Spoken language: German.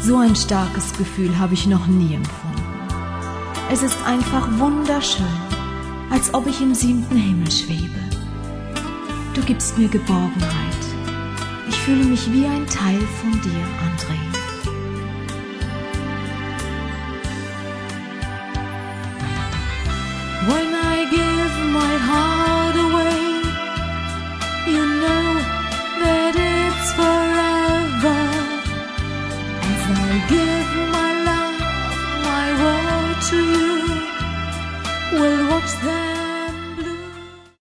So ein starkes Gefühl habe ich noch nie empfunden. Es ist einfach wunderschön, als ob ich im 7. Himmel schwebe. Du gibst mir Geborgenheit. Ich fühle mich wie ein Teil von dir, André.